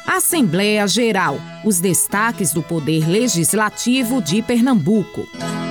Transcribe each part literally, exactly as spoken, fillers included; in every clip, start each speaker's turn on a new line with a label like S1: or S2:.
S1: Assembleia Geral. Os destaques do Poder Legislativo de Pernambuco.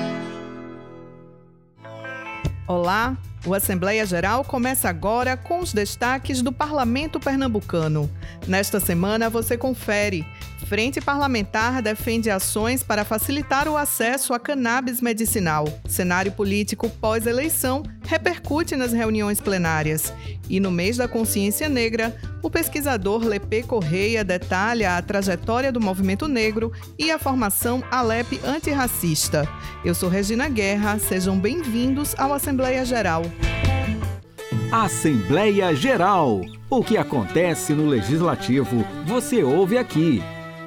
S2: Olá, o Assembleia Geral começa agora com os destaques do Parlamento Pernambucano. Nesta semana você confere. Frente Parlamentar defende ações para facilitar o acesso a cannabis medicinal. Cenário político pós-eleição repercute nas reuniões plenárias. E no mês da consciência negra, o pesquisador Lepê Correia detalha a trajetória do movimento negro e a formação Alep antirracista. Eu sou Regina Guerra, sejam bem-vindos ao Assembleia Geral.
S3: Assembleia Geral. O que acontece no Legislativo, você ouve aqui.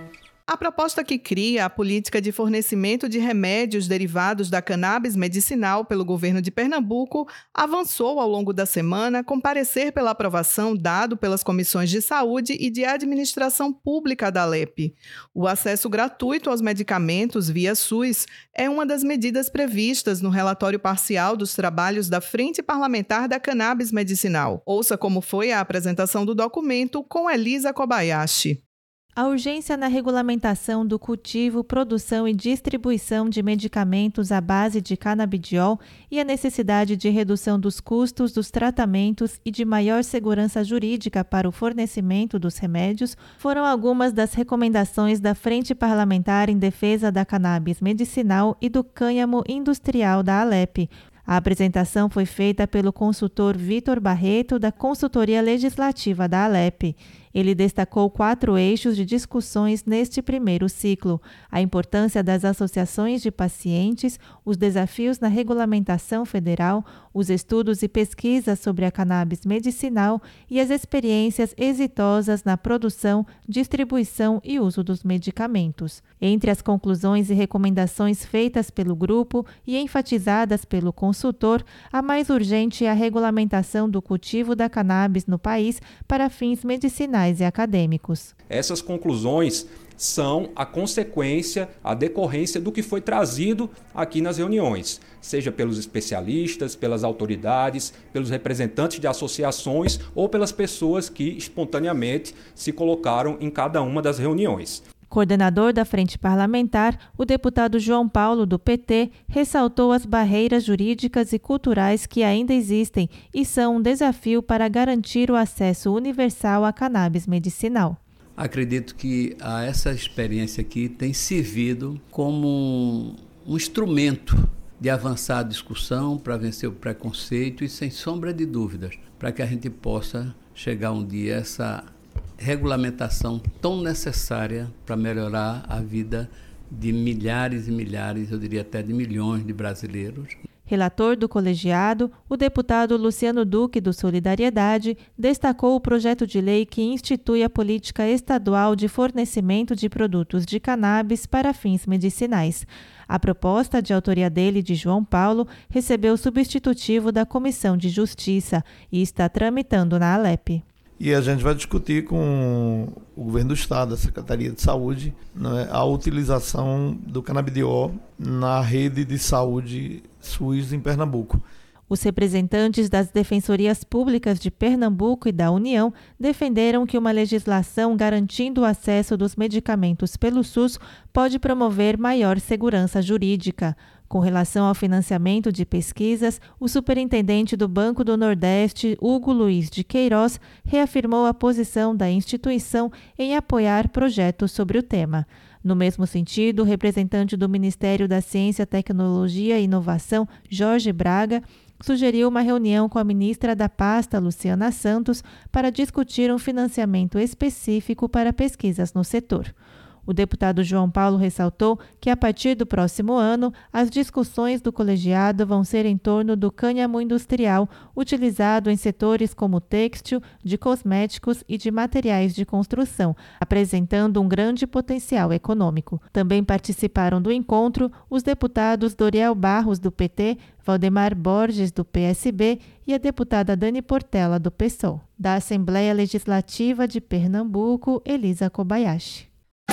S2: A proposta que cria a política de fornecimento de remédios derivados da cannabis medicinal pelo governo de Pernambuco avançou ao longo da semana com parecer pela aprovação dado pelas comissões de saúde e de administração pública da Alep. O acesso gratuito aos medicamentos via SUS é uma das medidas previstas no relatório parcial dos trabalhos da Frente Parlamentar da Cannabis Medicinal. Ouça como foi a apresentação do documento com Elisa Kobayashi.
S4: A urgência na regulamentação do cultivo, produção e distribuição de medicamentos à base de canabidiol e a necessidade de redução dos custos dos tratamentos e de maior segurança jurídica para o fornecimento dos remédios foram algumas das recomendações da Frente Parlamentar em Defesa da Cannabis Medicinal e do Cânhamo Industrial da Alep. A apresentação foi feita pelo consultor Vitor Barreto, da Consultoria Legislativa da Alep. Ele destacou quatro eixos de discussões neste primeiro ciclo: a importância das associações de pacientes, os desafios na regulamentação federal, os estudos e pesquisas sobre a cannabis medicinal e as experiências exitosas na produção, distribuição e uso dos medicamentos. Entre as conclusões e recomendações feitas pelo grupo e enfatizadas pelo consultor, a mais urgente é a regulamentação do cultivo da cannabis no país para fins medicinais e acadêmicos.
S5: Essas conclusões são a consequência, a decorrência do que foi trazido aqui nas reuniões, seja pelos especialistas, pelas autoridades, pelos representantes de associações ou pelas pessoas que espontaneamente se colocaram em cada uma das reuniões.
S4: Coordenador da Frente Parlamentar, o deputado João Paulo, do P T, ressaltou as barreiras jurídicas e culturais que ainda existem e são um desafio para garantir o acesso universal à cannabis medicinal.
S6: Acredito que a, essa experiência aqui tem servido como um, um instrumento de avançar a discussão para vencer o preconceito e, sem sombra de dúvidas, para que a gente possa chegar um dia a essa regulamentação tão necessária para melhorar a vida de milhares e milhares, eu diria até de milhões de brasileiros.
S4: Relator do colegiado, o deputado Luciano Duque, do Solidariedade, destacou o projeto de lei que institui a política estadual de fornecimento de produtos de cannabis para fins medicinais. A proposta, de autoria dele e de João Paulo, recebeu o substitutivo da Comissão de Justiça e está tramitando na Alep.
S7: E a gente vai discutir com o governo do estado, a Secretaria de Saúde, né, a utilização do canabidiol na rede de saúde SUS em Pernambuco.
S4: Os representantes das defensorias públicas de Pernambuco e da União defenderam que uma legislação garantindo o acesso dos medicamentos pelo SUS pode promover maior segurança jurídica. Com relação ao financiamento de pesquisas, o superintendente do Banco do Nordeste, Hugo Luiz de Queiroz, reafirmou a posição da instituição em apoiar projetos sobre o tema. No mesmo sentido, o representante do Ministério da Ciência, Tecnologia e Inovação, Jorge Braga, sugeriu uma reunião com a ministra da pasta, Luciana Santos, para discutir um financiamento específico para pesquisas no setor. O deputado João Paulo ressaltou que, a partir do próximo ano, as discussões do colegiado vão ser em torno do cânhamo industrial, utilizado em setores como têxtil, de cosméticos e de materiais de construção, apresentando um grande potencial econômico. Também participaram do encontro os deputados Doriel Barros, do P T, Valdemar Borges, do P S B, e a deputada Dani Portela, do P SOL. Da Assembleia Legislativa de Pernambuco, Elisa Kobayashi.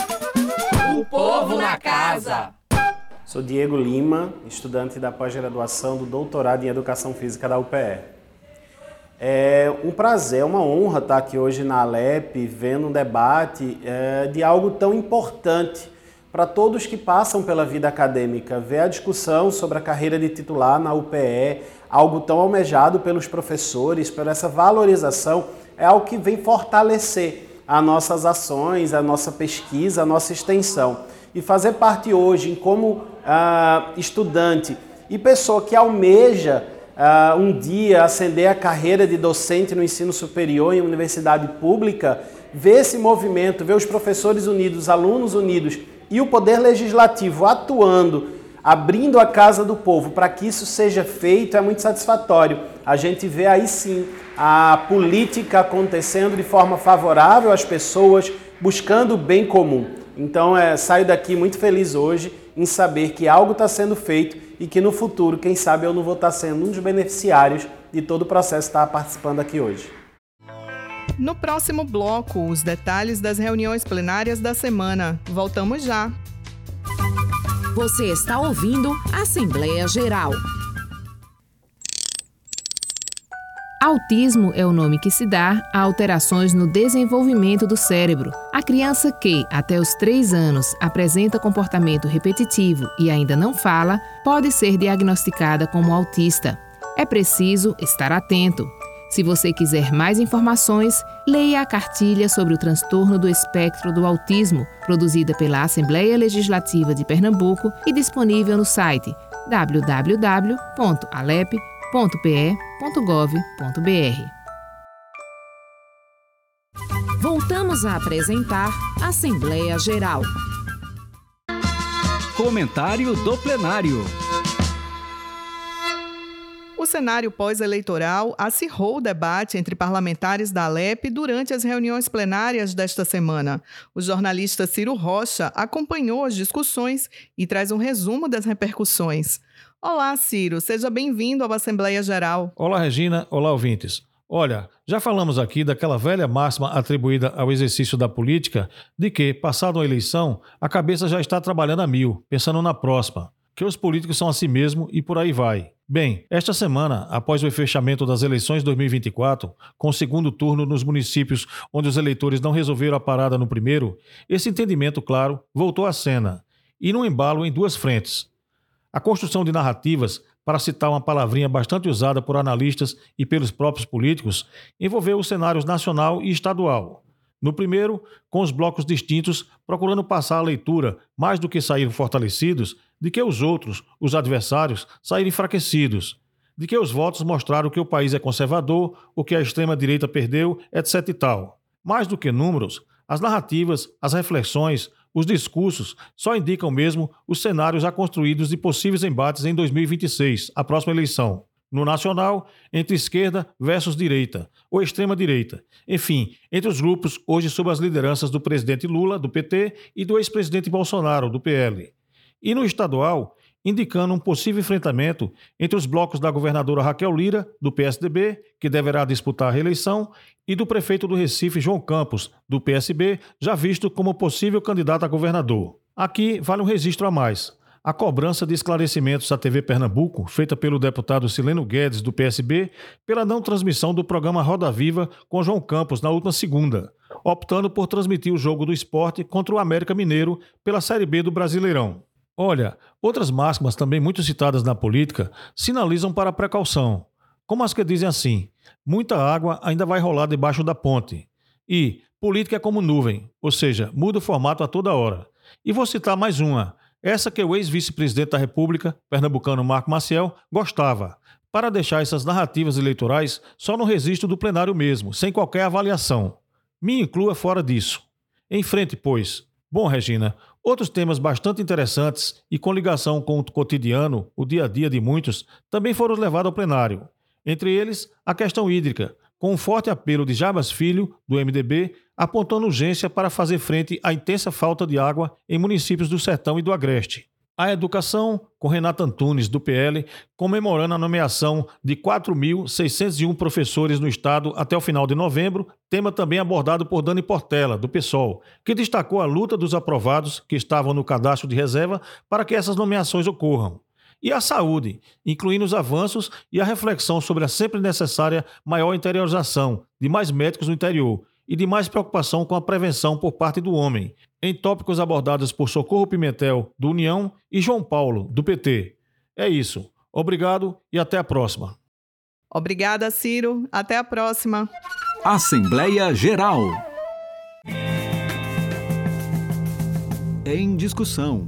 S8: O povo na casa!
S9: Sou Diego Lima, estudante da pós-graduação do doutorado em Educação Física da U P E. É um prazer, é uma honra estar aqui hoje na Alep, vendo um debate é, de algo tão importante para todos que passam pela vida acadêmica. Ver a discussão sobre a carreira de titular na U P E, algo tão almejado pelos professores, por essa valorização, é algo que vem fortalecer as nossas ações, a nossa pesquisa, a nossa extensão. E fazer parte hoje, como ah, estudante e pessoa que almeja Uh, um dia ascender a carreira de docente no ensino superior em universidade pública, ver esse movimento, ver os professores unidos, os alunos unidos e o Poder Legislativo atuando, abrindo a casa do povo para que isso seja feito, é muito satisfatório. A gente vê aí sim a política acontecendo de forma favorável às pessoas, buscando o bem comum. Então, é, saio daqui muito feliz hoje em saber que algo está sendo feito e que no futuro, quem sabe, eu não vou estar sendo um dos beneficiários de todo o processo que está participando aqui hoje.
S2: No próximo bloco, os detalhes das reuniões plenárias da semana. Voltamos já.
S1: Você está ouvindo Assembleia Geral. Autismo é o nome que se dá a alterações no desenvolvimento do cérebro. A criança que, até os três anos, apresenta comportamento repetitivo e ainda não fala, pode ser diagnosticada como autista. É preciso estar atento. Se você quiser mais informações, leia a cartilha sobre o transtorno do espectro do autismo, produzida pela Assembleia Legislativa de Pernambuco e disponível no site w w w ponto alep ponto p e ponto gov ponto b r. Voltamos a apresentar Assembleia Geral.
S3: Comentário do plenário.
S2: O cenário pós-eleitoral acirrou o debate entre parlamentares da Alep durante as reuniões plenárias desta semana. O jornalista Ciro Rocha acompanhou as discussões e traz um resumo das repercussões. Olá, Ciro. Seja bem-vindo ao Assembleia Geral.
S10: Olá, Regina. Olá, ouvintes. Olha, já falamos aqui daquela velha máxima atribuída ao exercício da política de que, passada uma eleição, a cabeça já está trabalhando a mil, pensando na próxima, que os políticos são assim mesmo e por aí vai. Bem, esta semana, após o fechamento das eleições de dois mil e vinte e quatro, com o segundo turno nos municípios onde os eleitores não resolveram a parada no primeiro, esse entendimento, claro, voltou à cena, e num embalo em duas frentes. A construção de narrativas, para citar uma palavrinha bastante usada por analistas e pelos próprios políticos, envolveu os cenários nacional e estadual. No primeiro, com os blocos distintos, procurando passar a leitura, mais do que sair fortalecidos, de que os outros, os adversários, saíram enfraquecidos, de que os votos mostraram que o país é conservador, o que a extrema-direita perdeu, etc e tal. Mais do que números, as narrativas, as reflexões, os discursos só indicam mesmo os cenários já construídos de possíveis embates em dois mil e vinte e seis, a próxima eleição. No nacional, entre esquerda versus direita, ou extrema-direita. Enfim, entre os grupos hoje sob as lideranças do presidente Lula, do P T, e do ex-presidente Bolsonaro, do P L. E no estadual, indicando um possível enfrentamento entre os blocos da governadora Raquel Lira, do P S D B, que deverá disputar a reeleição, e do prefeito do Recife, João Campos, do P S B, já visto como possível candidato a governador. Aqui vale um registro a mais. A cobrança de esclarecimentos à T V Pernambuco, feita pelo deputado Sileno Guedes, do P S B, pela não transmissão do programa Roda Viva com João Campos na última segunda, optando por transmitir o jogo do esporte contra o América Mineiro pela Série B do Brasileirão. Olha, outras máximas também muito citadas na política sinalizam para a precaução, como as que dizem assim: muita água ainda vai rolar debaixo da ponte. E política é como nuvem, ou seja, muda o formato a toda hora. E vou citar mais uma, essa que o ex-vice-presidente da República, pernambucano Marco Maciel, gostava, para deixar essas narrativas eleitorais só no registro do plenário mesmo, sem qualquer avaliação. Me inclua fora disso. Em frente, pois. Bom, Regina, outros temas bastante interessantes e com ligação com o cotidiano, o dia a dia de muitos, também foram levados ao plenário. Entre eles, a questão hídrica, com um forte apelo de Jarbas Filho, do M D B, apontando urgência para fazer frente à intensa falta de água em municípios do Sertão e do Agreste. A educação, com Renata Antunes, do P L, comemorando a nomeação de quatro mil seiscentos e um professores no estado até o final de novembro, tema também abordado por Dani Portela, do PSOL, que destacou a luta dos aprovados que estavam no cadastro de reserva para que essas nomeações ocorram. e a saúde, incluindo os avanços e a reflexão sobre a sempre necessária maior interiorização de mais médicos no interior e de mais preocupação com a prevenção por parte do homem, em tópicos abordados por Socorro Pimentel, do União, e João Paulo, do P T. É isso. Obrigado e até a próxima.
S2: Obrigada, Ciro. Até a próxima.
S3: Assembleia Geral. Em discussão.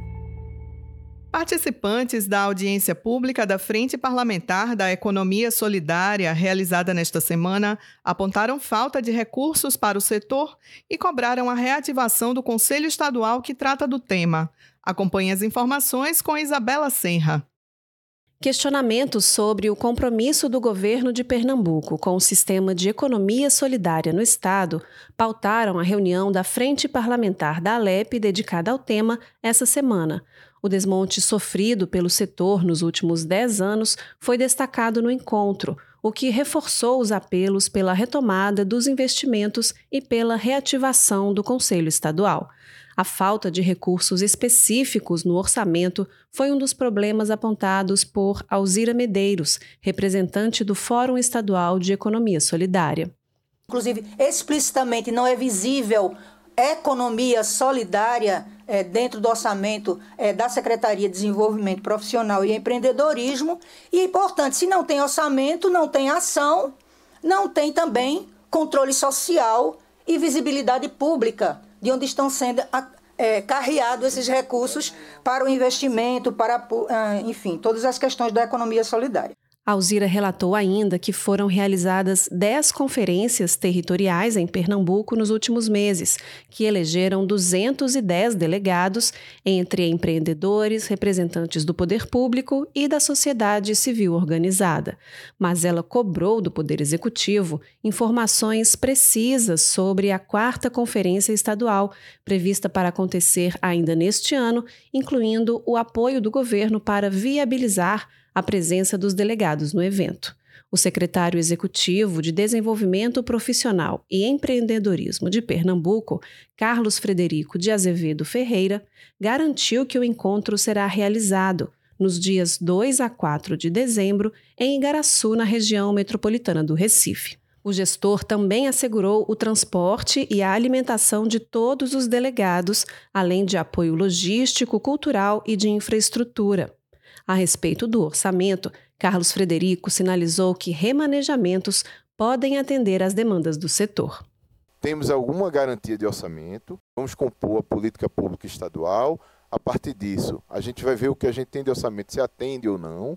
S2: Participantes da audiência pública da Frente Parlamentar da Economia Solidária, realizada nesta semana, apontaram falta de recursos para o setor e cobraram a reativação do Conselho Estadual que trata do tema. Acompanhe as informações com Isabela Senra.
S11: Questionamentos sobre o compromisso do governo de Pernambuco com o sistema de economia solidária no Estado pautaram a reunião da Frente Parlamentar da Alep dedicada ao tema essa semana. O desmonte sofrido pelo setor nos últimos dez anos foi destacado no encontro, o que reforçou os apelos pela retomada dos investimentos e pela reativação do Conselho Estadual. A falta de recursos específicos no orçamento foi um dos problemas apontados por Alzira Medeiros, representante do Fórum Estadual de Economia Solidária.
S12: Inclusive, explicitamente não é visível economia solidária é, dentro do orçamento é, da Secretaria de Desenvolvimento Profissional e Empreendedorismo. E, portanto, se não tem orçamento, não tem ação, não tem também controle social e visibilidade pública de onde estão sendo é, carreados esses recursos para o investimento, para, enfim, todas as questões da economia solidária.
S11: Alzira relatou ainda que foram realizadas dez conferências territoriais em Pernambuco nos últimos meses, que elegeram duzentos e dez delegados, entre empreendedores, representantes do poder público e da sociedade civil organizada. Mas ela cobrou do Poder Executivo informações precisas sobre a quarta Conferência Estadual, prevista para acontecer ainda neste ano, incluindo o apoio do governo para viabilizar a presença dos delegados no evento. O secretário executivo de Desenvolvimento Profissional e Empreendedorismo de Pernambuco, Carlos Frederico de Azevedo Ferreira, garantiu que o encontro será realizado nos dias dois a quatro de dezembro em Igaraçu, na região metropolitana do Recife. O gestor também assegurou o transporte e a alimentação de todos os delegados, além de apoio logístico, cultural e de infraestrutura. A respeito do orçamento, Carlos Frederico sinalizou que remanejamentos podem atender às demandas do setor.
S13: Temos alguma garantia de orçamento, vamos compor a política pública estadual. A partir disso, a gente vai ver o que a gente tem de orçamento, se atende ou não.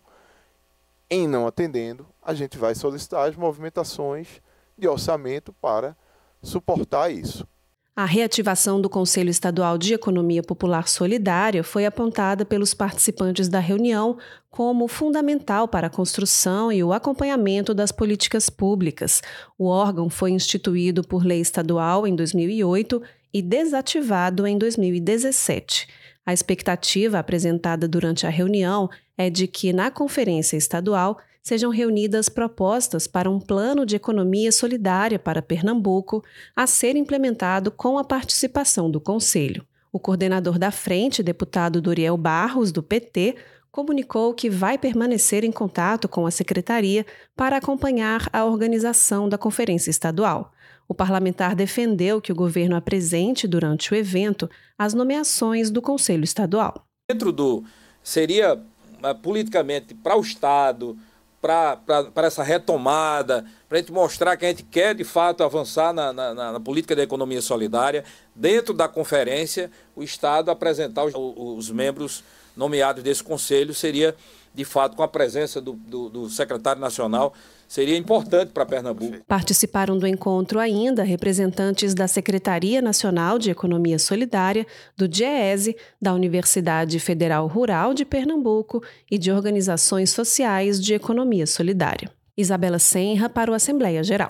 S13: Em não atendendo, a gente vai solicitar as movimentações de orçamento para suportar isso.
S11: A reativação do Conselho Estadual de Economia Popular Solidária foi apontada pelos participantes da reunião como fundamental para a construção e o acompanhamento das políticas públicas. O órgão foi instituído por lei estadual em dois mil e oito e desativado em dois mil e dezessete. A expectativa apresentada durante a reunião é de que, na Conferência Estadual, sejam reunidas propostas para um plano de economia solidária para Pernambuco a ser implementado com a participação do Conselho. O coordenador da frente, deputado Doriel Barros, do P T, comunicou que vai permanecer em contato com a Secretaria para acompanhar a organização da Conferência Estadual. O parlamentar defendeu que o governo apresente durante o evento as nomeações do Conselho Estadual.
S14: Dentro do... seria politicamente para o Estado, para essa retomada, para a gente mostrar que a gente quer de fato avançar na, na, na política da economia solidária, dentro da conferência, o Estado apresentar os, os membros nomeados desse conselho seria, de fato, com a presença do, do, do secretário nacional, seria importante para Pernambuco.
S11: Participaram do encontro ainda representantes da Secretaria Nacional de Economia Solidária, do DIEESE, da Universidade Federal Rural de Pernambuco e de organizações sociais de economia solidária. Isabela Senra para o Assembleia Geral.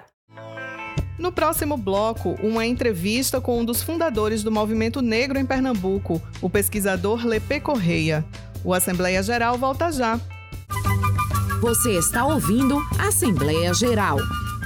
S2: No próximo bloco, uma entrevista com um dos fundadores do Movimento Negro em Pernambuco, o pesquisador Lepê Correia. O Assembleia Geral volta já.
S1: Você está ouvindo Assembleia Geral.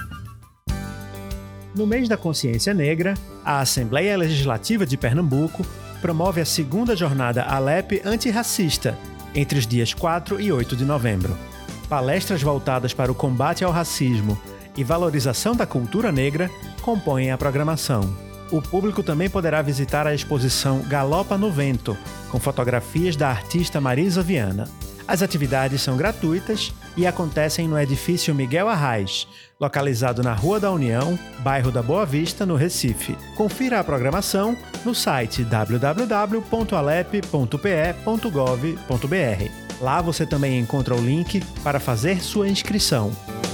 S15: No mês da Consciência Negra, a Assembleia Legislativa de Pernambuco promove a segunda jornada Alep antirracista, entre os dias quatro e oito de novembro. Palestras voltadas para o combate ao racismo e valorização da cultura negra compõem a programação. O público também poderá visitar a exposição Galopa no Vento, com fotografias da artista Marisa Viana. As atividades são gratuitas e acontecem no edifício Miguel Arraes, localizado na Rua da União, bairro da Boa Vista, no Recife. Confira a programação no site w w w ponto alep ponto p e ponto gov ponto b r. Lá você também encontra o link para fazer sua inscrição.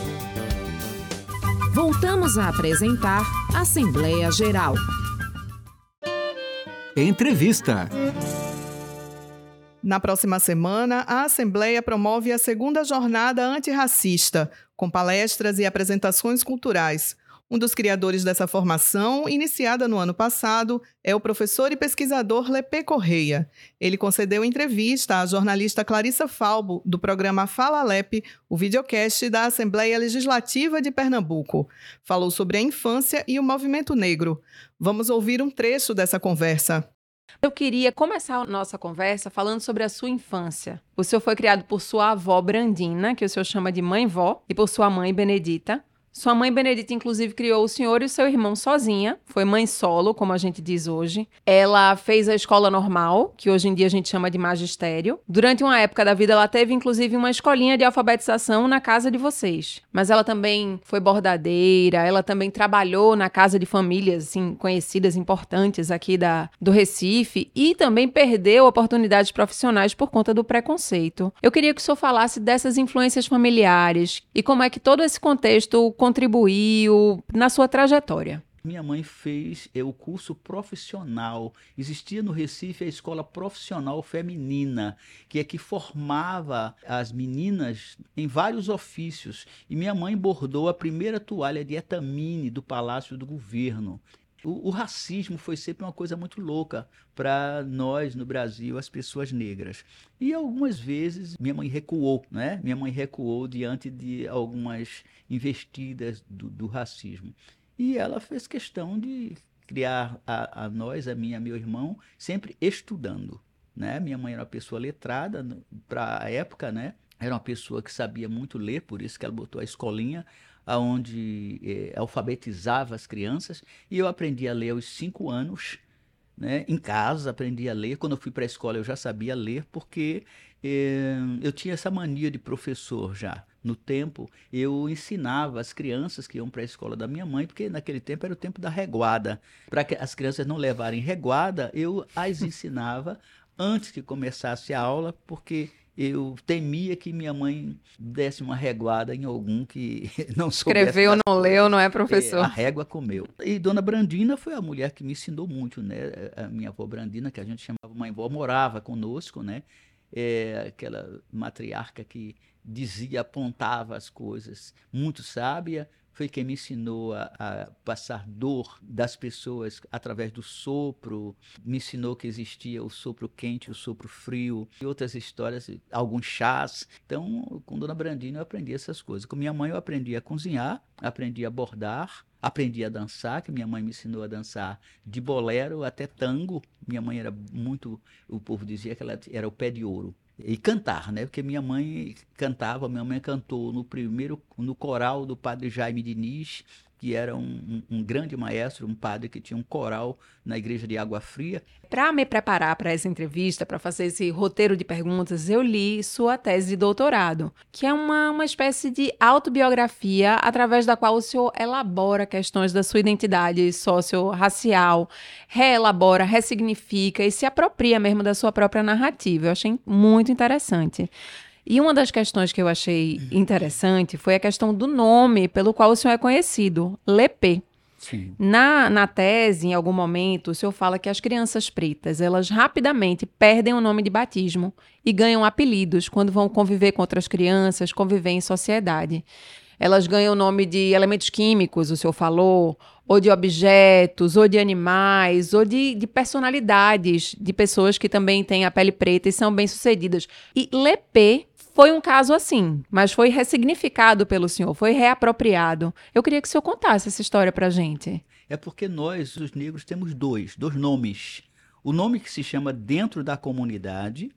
S1: Voltamos a apresentar Assembleia Geral.
S3: Entrevista.
S2: Na próxima semana, a Assembleia promove a segunda jornada antirracista, com palestras e apresentações culturais. Um dos criadores dessa formação, iniciada no ano passado, é o professor e pesquisador Lepê Correia. Ele concedeu entrevista à jornalista Clarissa Falbo, do programa Fala Alep, o videocast da Assembleia Legislativa de Pernambuco. Falou sobre a infância e o movimento negro. Vamos ouvir um trecho dessa conversa.
S16: Eu queria começar a nossa conversa falando sobre a sua infância. O senhor foi criado por sua avó Brandina, que o senhor chama de mãe-vó, e por sua mãe Benedita. Sua mãe Benedita, inclusive, criou o senhor e o seu irmão sozinha. Foi mãe solo, como a gente diz hoje. Ela fez a escola normal, que hoje em dia a gente chama de magistério. Durante uma época da vida, ela teve, inclusive, uma escolinha de alfabetização na casa de vocês. Mas ela também foi bordadeira, ela também trabalhou na casa de famílias, assim, conhecidas, importantes aqui da, do Recife. E também perdeu oportunidades profissionais por conta do preconceito. Eu queria que o senhor falasse dessas influências familiares e como é que todo esse contexto contribuiu na sua trajetória.
S17: Minha mãe fez é, o curso profissional. Existia no Recife a escola profissional feminina, que é que formava as meninas em vários ofícios. E minha mãe bordou a primeira toalha de etamine do Palácio do Governo. O, o racismo foi sempre uma coisa muito louca para nós no Brasil, as pessoas negras. E algumas vezes minha mãe recuou, né? Minha mãe recuou diante de algumas investidas do, do racismo. E ela fez questão de criar a, a nós, a mim e a meu irmão, sempre estudando, né? Minha mãe era uma pessoa letrada para a época, né? Era uma pessoa que sabia muito ler, por isso que ela botou a escolinha, onde eh, alfabetizava as crianças, e eu aprendi a ler aos cinco anos, né, em casa, aprendi a ler. Quando eu fui para a escola eu já sabia ler, porque eh, eu tinha essa mania de professor já. No tempo, eu ensinava as crianças que iam para a escola da minha mãe, porque naquele tempo era o tempo da reguada. Para que as crianças não levarem reguada, eu as ensinava antes que começasse a aula, porque eu temia que minha mãe desse uma reguada em algum que não soubesse.
S16: Escreveu, não leu, não é, professor?
S17: É, a régua comeu. E Dona Brandina foi a mulher que me ensinou muito, né? A minha avó Brandina, que a gente chamava mãe-vó, morava conosco, né? É, aquela matriarca que dizia, apontava as coisas, muito sábia. Foi quem me ensinou a, a passar dor das pessoas através do sopro, me ensinou que existia o sopro quente, o sopro frio, e outras histórias, alguns chás. Então, com Dona Brandina eu aprendi essas coisas. Com minha mãe eu aprendi a cozinhar, aprendi a bordar, aprendi a dançar, que minha mãe me ensinou a dançar de bolero até tango. Minha mãe era muito, o povo dizia que ela era o pé de ouro. E cantar, né? Porque minha mãe cantava, minha mãe cantou no primeiro, no coral do padre Jaime Diniz, que era um, um, um grande maestro, um padre que tinha um coral na igreja de Água Fria.
S16: Para me preparar para essa entrevista, para fazer esse roteiro de perguntas, eu li sua tese de doutorado, que é uma, uma espécie de autobiografia através da qual o senhor elabora questões da sua identidade socio-racial, reelabora, ressignifica e se apropria mesmo da sua própria narrativa. Eu achei muito interessante. E uma das questões que eu achei interessante foi a questão do nome pelo qual o senhor é conhecido, Lepê.
S17: Sim.
S16: Na, na tese, em algum momento, o senhor fala que as crianças pretas, elas rapidamente perdem o nome de batismo e ganham apelidos quando vão conviver com outras crianças, conviver em sociedade. Elas ganham o nome de elementos químicos, o senhor falou, ou de objetos, ou de animais, ou de, de personalidades, de pessoas que também têm a pele preta e são bem-sucedidas. E Lepê foi um caso assim, mas foi ressignificado pelo senhor, foi reapropriado. Eu queria que o senhor contasse essa história pra gente.
S17: É porque nós, os negros, temos dois, dois nomes. O nome que se chama dentro da comunidade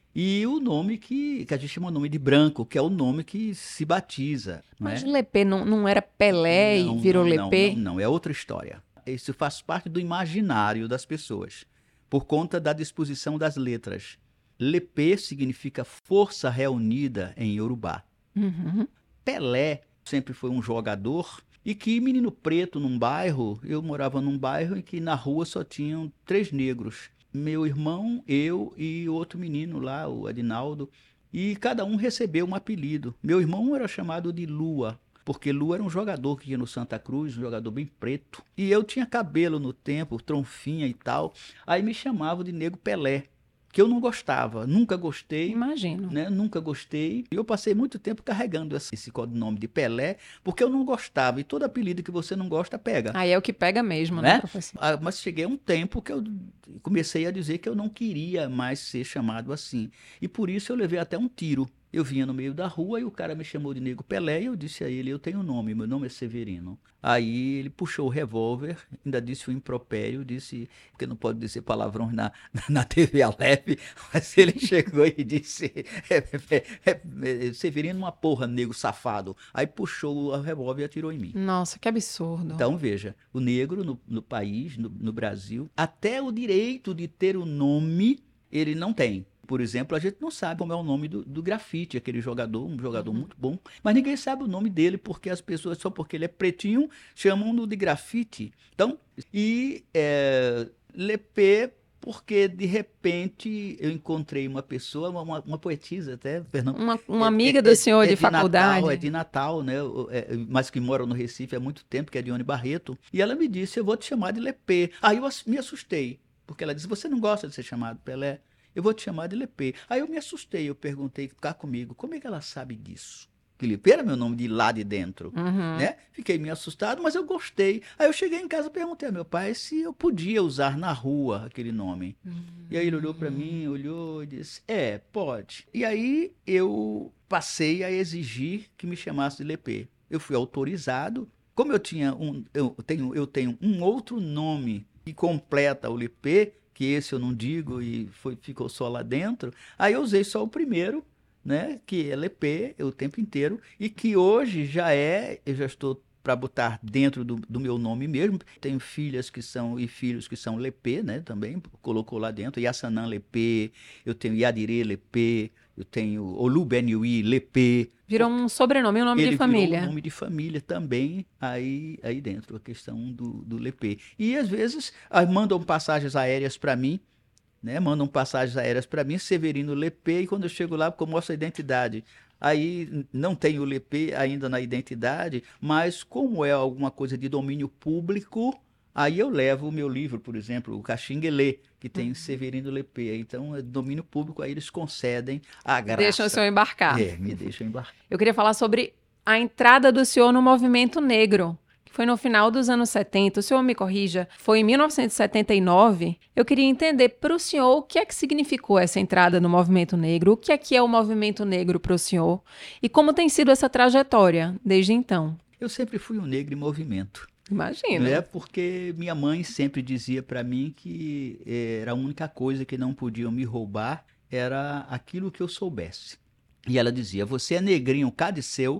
S17: E o nome que, que a gente chama o nome de branco, que é o nome que se batiza.
S16: Mas
S17: não é?
S16: Lepê não, não era Pelé
S17: não,
S16: e virou
S17: não,
S16: Lepê?
S17: Não, não, não, é outra história. Isso faz parte do imaginário das pessoas, por conta da disposição das letras. Lepê significa força reunida em Iorubá.
S16: Uhum.
S17: Pelé sempre foi um jogador e que menino preto num bairro, eu morava num bairro em que na rua só tinham três negros. Meu irmão, eu e outro menino lá, o Adinaldo, e cada um recebeu um apelido. Meu irmão era chamado de Lua, porque Lua era um jogador que ia no Santa Cruz, um jogador bem preto. E eu tinha cabelo no tempo, tronfinha e tal, aí me chamavam de Nego Pelé, que eu não gostava, nunca gostei.
S16: Imagino.
S17: Né? Nunca gostei. E eu passei muito tempo carregando esse codinome de Pelé, porque eu não gostava. E todo apelido que você não gosta, pega.
S16: Aí é o que pega mesmo, né,
S17: né,
S16: professor?
S17: Ah, mas cheguei a um tempo que eu comecei a dizer que eu não queria mais ser chamado assim. E por isso eu levei até um tiro. Eu vinha no meio da rua e o cara me chamou de Nego Pelé e eu disse a ele, eu tenho um nome, meu nome é Severino. Aí ele puxou o revólver, ainda disse o impropério, disse, porque não pode dizer palavrões na, na T V Aleph, mas ele chegou e disse, é, é, é, Severino uma porra, nego safado. Aí puxou o revólver e atirou em mim.
S16: Nossa, que absurdo.
S17: Então veja, o negro no, no país, no, no Brasil, até o direito de ter o nome, ele não tem. Por exemplo, a gente não sabe como é o nome do, do grafite, aquele jogador, um jogador uhum. muito bom, mas ninguém sabe o nome dele, porque as pessoas, só porque ele é pretinho, chamam-no de grafite. Então, e é, Lepê, porque de repente eu encontrei uma pessoa, uma, uma poetisa até, Fernando.
S16: Uma, uma
S17: é,
S16: amiga
S17: é,
S16: do senhor
S17: é,
S16: de,
S17: é de
S16: faculdade.
S17: Natal, é de Natal, né? É, mas que mora no Recife há muito tempo, que é Dione Barreto. E ela me disse, eu vou te chamar de Lepê. Aí eu me assustei, porque ela disse, você não gosta de ser chamado Pelé? Eu vou te chamar de Lepê. Aí eu me assustei, eu perguntei, cá comigo, como é que ela sabe disso? Que Lepê era meu nome de lá de dentro,
S16: uhum.
S17: né? Fiquei meio assustado, mas eu gostei. Aí eu cheguei em casa e perguntei ao meu pai se eu podia usar na rua aquele nome. Uhum. E aí ele olhou para mim, olhou e disse, é, pode. E aí eu passei a exigir que me chamasse de Lepê. Eu fui autorizado. Como eu tinha um, eu tenho, eu tenho um outro nome que completa o Lepê, que esse eu não digo e foi, ficou só lá dentro, aí eu usei só o primeiro, né, que é Lepê o tempo inteiro, e que hoje já é, eu já estou para botar dentro do, do meu nome mesmo, tenho filhas que são, e filhos que são Lepê, né, também, colocou lá dentro, Yassanã Lepê, eu tenho Yadirê Lepê, eu tenho Olubeniui Lepê.
S16: Virou um sobrenome, um nome
S17: Ele
S16: de família.
S17: Virou um nome de família também aí, aí dentro, a questão do, do Lepê. E às vezes ah, mandam passagens aéreas para mim, né? Mandam passagens aéreas para mim, Severino Lepê, e quando eu chego lá, eu mostro a identidade. Aí não tem o Lepê ainda na identidade, mas como é alguma coisa de domínio público, aí eu levo o meu livro, por exemplo, o Caxinguelê, que tem Severino Lepê. Então, é domínio público, aí eles concedem a graça.
S16: Deixam o senhor embarcar.
S17: É, me deixam embarcar.
S16: Eu queria falar sobre a entrada do senhor no movimento negro, que foi no final dos anos setenta. O senhor me corrija, foi em mil novecentos e setenta e nove. Eu queria entender para o senhor o que é que significou essa entrada no movimento negro, o que é que é o movimento negro para o senhor e como tem sido essa trajetória desde então.
S17: Eu sempre fui um negro em movimento.
S16: Imagina.
S17: É porque minha mãe sempre dizia para mim que era a única coisa que não podiam me roubar era aquilo que eu soubesse. E ela dizia, você é negrinho cadiceu,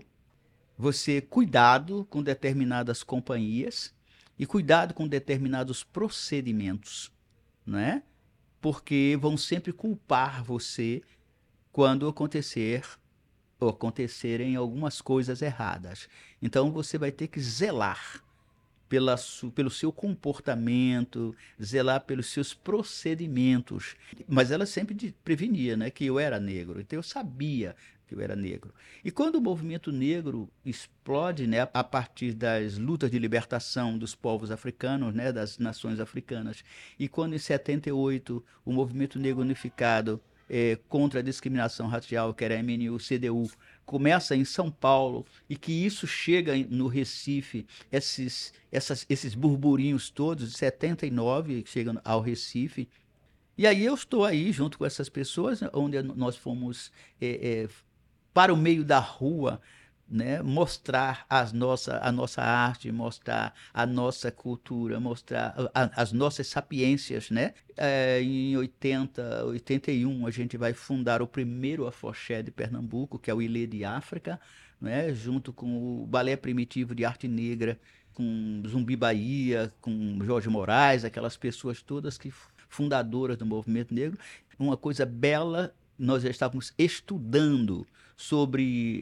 S17: você cuidado com determinadas companhias e cuidado com determinados procedimentos, né? Porque vão sempre culpar você quando acontecer ou acontecerem algumas coisas erradas. Então você vai ter que zelar Pela, pelo seu comportamento, zelar pelos seus procedimentos. Mas ela sempre prevenia, né, que eu era negro, então eu sabia que eu era negro. E quando o movimento negro explode, né, a partir das lutas de libertação dos povos africanos, né, das nações africanas, e quando em setenta e oito o movimento negro unificado é, contra a discriminação racial, que era a M N U C D U, começa em São Paulo e que isso chega no Recife, esses, essas, esses burburinhos todos, de setenta e nove, chegam ao Recife. E aí eu estou aí junto com essas pessoas, onde nós fomos é, é, para o meio da rua né, mostrar as nossa, a nossa arte, mostrar a nossa cultura, mostrar a, as nossas sapiências, né? É, em oitenta, oitenta e um, a gente vai fundar o primeiro afoxé de Pernambuco, que é o Ilê de África, né? Junto com o Balé Primitivo de Arte Negra, com Zumbi Bahia, com Jorge Moraes, aquelas pessoas todas que fundadoras do movimento negro. Uma coisa bela, nós já estávamos estudando sobre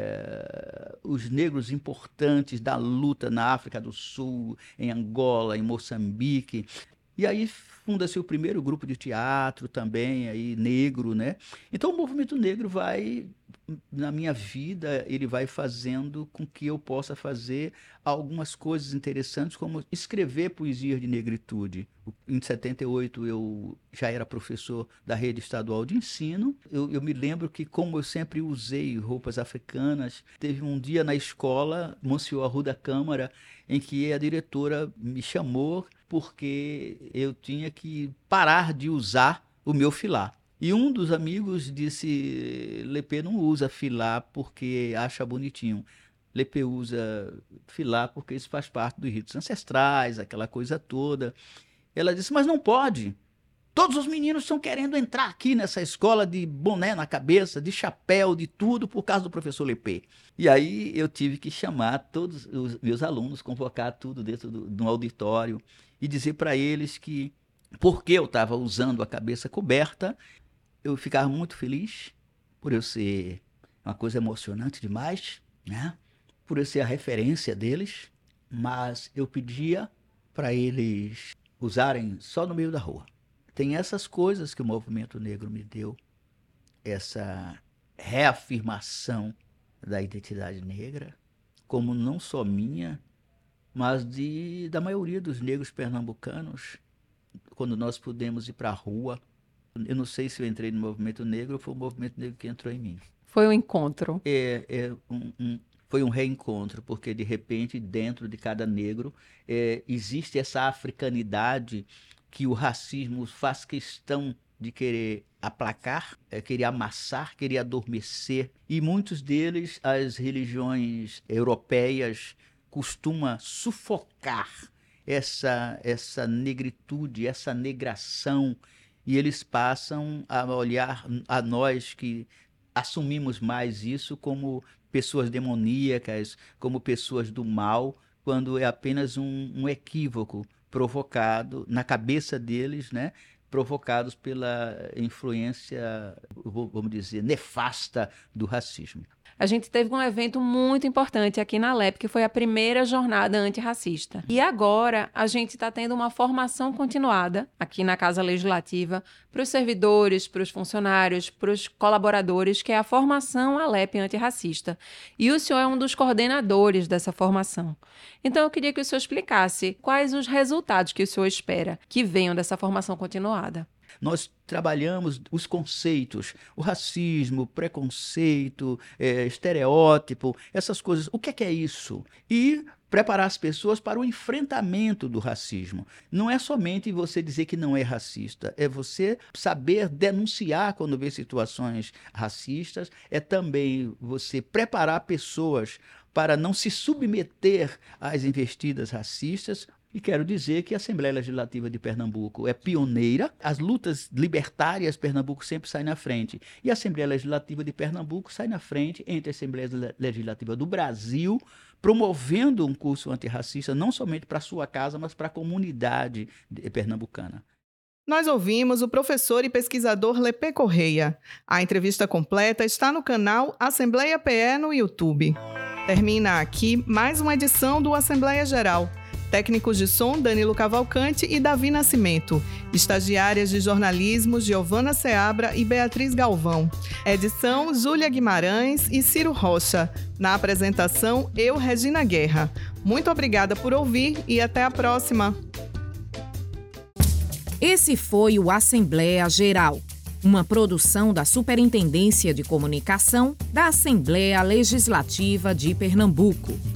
S17: é, os negros importantes da luta na África do Sul, em Angola, em Moçambique. E aí funda-se o primeiro grupo de teatro também, aí, negro, né? Então o movimento negro vai, na minha vida, ele vai fazendo com que eu possa fazer algumas coisas interessantes, como escrever poesias de negritude. Em setenta e oito eu já era professor da rede estadual de ensino. Eu, eu me lembro que, como eu sempre usei roupas africanas, teve um dia na escola, Monsenhor Arruda Câmara, em que a diretora me chamou porque eu tinha que parar de usar o meu filá. E um dos amigos disse, Lepê não usa filá porque acha bonitinho. Lepê usa filá porque isso faz parte dos ritos ancestrais, aquela coisa toda. Ela disse, mas não pode. Todos os meninos estão querendo entrar aqui nessa escola de boné na cabeça, de chapéu, de tudo, por causa do professor Lepê. E aí eu tive que chamar todos os meus alunos, convocar tudo dentro do, do auditório e dizer para eles que, porque eu estava usando a cabeça coberta, eu ficava muito feliz por eu ser uma coisa emocionante demais, né? Por eu ser a referência deles, mas eu pedia para eles usarem só no meio da rua. Tem essas coisas que o movimento negro me deu, essa reafirmação da identidade negra, como não só minha, mas de, da maioria dos negros pernambucanos, quando nós pudemos ir para a rua. Eu não sei se eu entrei no movimento negro ou foi o movimento negro que entrou em mim.
S16: Foi um encontro.
S17: É, é um, um, foi um reencontro, porque de repente, dentro de cada negro, é, existe essa africanidade que o racismo faz questão de querer aplacar, é, querer amassar, querer adormecer. E muitos deles, as religiões europeias, costuma sufocar essa, essa negritude, essa negração, e eles passam a olhar a nós que assumimos mais isso como pessoas demoníacas, como pessoas do mal, quando é apenas um, um equívoco provocado na cabeça deles, né? Provocados pela influência, vamos dizer, nefasta do racismo.
S16: A gente teve um evento muito importante aqui na L E P, que foi a primeira jornada antirracista. E agora a gente está tendo uma formação continuada aqui na Casa Legislativa para os servidores, para os funcionários, para os colaboradores, que é a formação A L E P antirracista. E o senhor é um dos coordenadores dessa formação. Então eu queria que o senhor explicasse quais os resultados que o senhor espera que venham dessa formação continuada.
S17: Nós trabalhamos os conceitos, o racismo, o preconceito, é, estereótipo, essas coisas. O que é, que é isso? E preparar as pessoas para o enfrentamento do racismo. Não é somente você dizer que não é racista, é você saber denunciar quando vê situações racistas, é também você preparar pessoas para não se submeter às investidas racistas. E quero dizer que a Assembleia Legislativa de Pernambuco é pioneira. As lutas libertárias, Pernambuco sempre sai na frente. E a Assembleia Legislativa de Pernambuco sai na frente entre a Assembleia Legislativa do Brasil, promovendo um curso antirracista não somente para a sua casa, mas para a comunidade pernambucana.
S2: Nós ouvimos o professor e pesquisador Lepê Correia. A entrevista completa está no canal Assembleia P E no YouTube. Termina aqui mais uma edição do Assembleia Geral. Técnicos de som, Danilo Cavalcante e Davi Nascimento. Estagiárias de jornalismo, Giovana Seabra e Beatriz Galvão. Edição, Júlia Guimarães e Ciro Rocha. Na apresentação, eu, Regina Guerra. Muito obrigada por ouvir e até a próxima.
S1: Esse foi o Assembleia Geral, uma produção da Superintendência de Comunicação da Assembleia Legislativa de Pernambuco.